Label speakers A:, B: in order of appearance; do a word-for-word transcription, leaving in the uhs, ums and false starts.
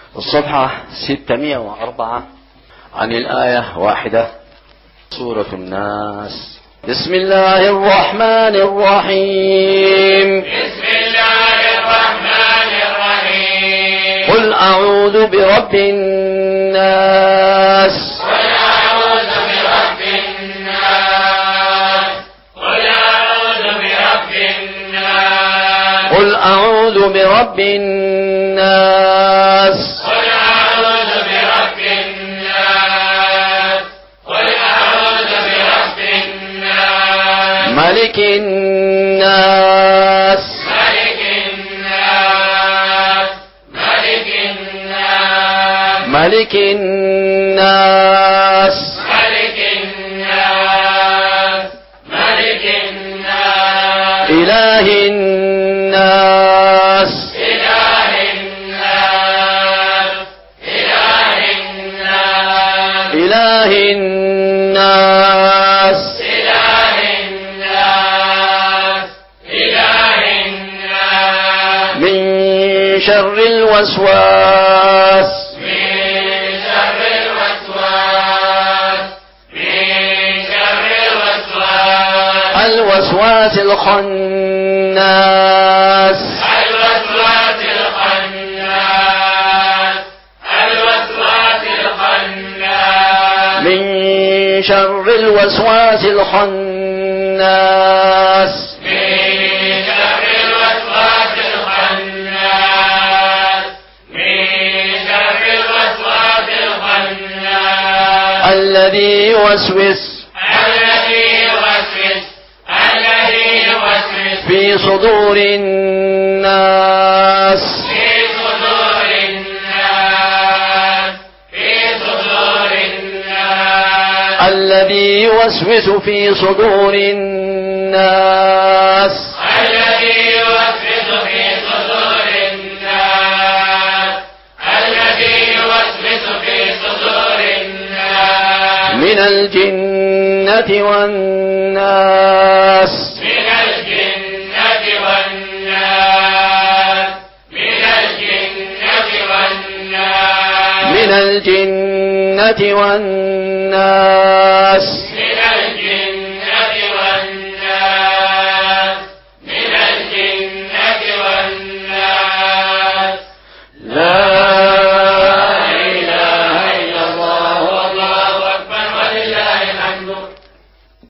A: الصفحة ستمائة وأربعة عن الآية واحدة، سورة الناس. بسم الله الرحمن الرحيم.
B: بسم الله الرحمن الرحيم.
A: قل أعوذ برب الناس.
B: قل أعوذ برب الناس. قل أعوذ برب الناس.
A: قل أعوذ برب الناس.
B: قل أعوذ برب الناس. قل أعوذ برب الناس.
A: ملك الناس.
B: ملك الناس. ملك الناس.
A: ملك الناس.
B: ملك الناس. ملك الناس.
A: إله الناس.
B: إله الناس. إله الناس.
A: إله الناس.
B: إله الناس. إله الناس.
A: من شر الوسواس.
B: من شر الوسواس. من شر الوسواس.
A: الوسواس الخناس.
B: الوسواس الخناس. الوسواس الخناس.
A: من شر الوسواس الخناس.
B: من شر الوسواس الخناس. من شر الوسواس الخناس.
A: الذي يوسوس
B: الذي يوسوس الذي يوسوس
A: في صدور الناس.
B: في صدور الناس. في صدور الناس.
A: الذي يوسوس في صدور الناس.
B: الذي يوسوس في صدور الناس. الذي يوسوس في صدور الناس.
A: من الجنة والناس.
B: من الجنة والناس. من الجنة والناس.
A: من الجنة والناس.